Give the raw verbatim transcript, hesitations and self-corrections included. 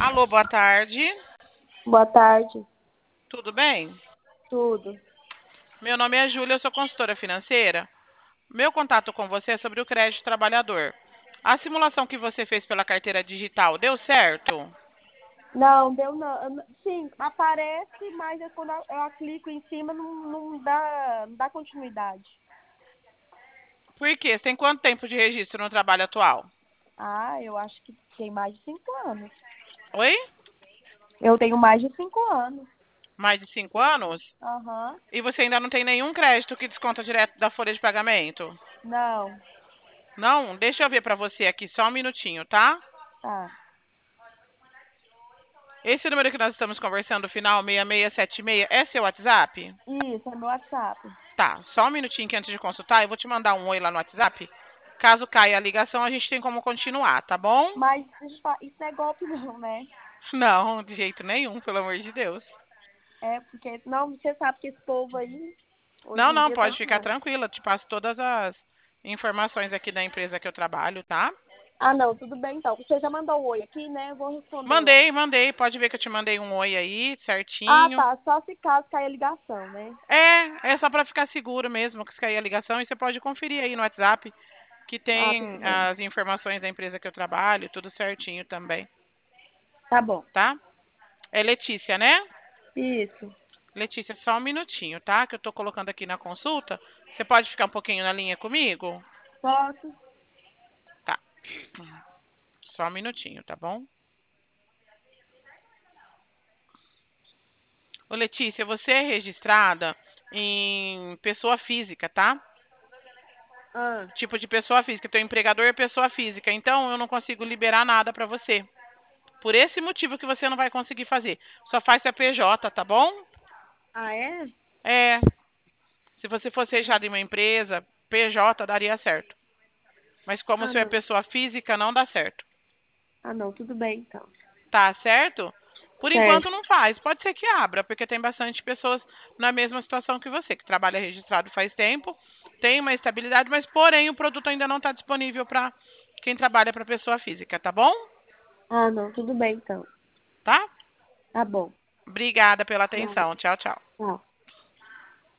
Alô, boa tarde. Boa tarde. Tudo bem? Tudo. Meu nome é Júlia, eu sou consultora financeira. Meu contato com você é sobre o crédito trabalhador. A simulação que você fez pela carteira digital deu certo? Não, deu não. Sim, aparece, mas eu, quando eu, eu clico em cima não, não, dá, não dá continuidade. Por quê? Você tem quanto tempo de registro no trabalho atual? Ah, eu acho que tem mais de cinco anos. Oi? Eu tenho mais de cinco anos. Mais de cinco anos? Aham. E você ainda não tem nenhum crédito que desconta direto da folha de pagamento? Não. Não? Deixa eu ver pra você aqui, só um minutinho, tá? Tá. Esse número que nós estamos conversando, final seis seis sete seis, é seu WhatsApp? Isso, é meu WhatsApp. Tá, só um minutinho que antes de consultar, eu vou te mandar um oi lá no WhatsApp. Caso caia a ligação, a gente tem como continuar, tá bom? Mas deixa eu falar, isso não é golpe não, né? Não, de jeito nenhum, pelo amor de Deus. É porque, não, você sabe que esse povo aí, hoje Não, em não, dia, tá pode ficar louco. tranquila. Te passo todas as informações aqui da empresa que eu trabalho, tá? Ah, não, tudo bem então. Você já mandou o oi aqui, né? Eu vou responder lá. Mandei, mandei. Pode ver que eu te mandei um oi aí, Ah, certinho. tá. Só se caso cair a ligação, né? É, é só pra ficar seguro mesmo que se cair a ligação. E você pode conferir aí no WhatsApp que Ah, tudo tem bem. as informações da empresa que eu trabalho, tudo certinho também, Tá bom. tá? É Letícia, né? Isso. Letícia, só um minutinho, tá? Que eu tô colocando aqui na consulta. Você pode ficar um pouquinho na linha comigo? Posso? Tá. Só um minutinho, tá bom? Ô, Letícia, você é registrada em pessoa física, tá? Ah, Tipo de pessoa física. Teu empregador é pessoa física. Então, eu não consigo liberar nada pra você. Por esse motivo que você não vai conseguir fazer. Só faz seu P J, tá bom? ah é? É. Se você fosse registrado em uma empresa, P J daria certo. Mas como Ah, você é não. pessoa física, não dá certo. Ah, não. Tudo bem, então. Tá certo? Por enquanto Certo. não faz. Pode ser que abra, porque tem bastante pessoas na mesma situação que você, que trabalha registrado faz tempo, tem uma estabilidade, mas porém o produto ainda não está disponível para quem trabalha para pessoa física, tá bom? Ah, não. Tudo bem, então. Tá? Tá bom. Obrigada pela Nada. atenção. Tchau, tchau. Tchau.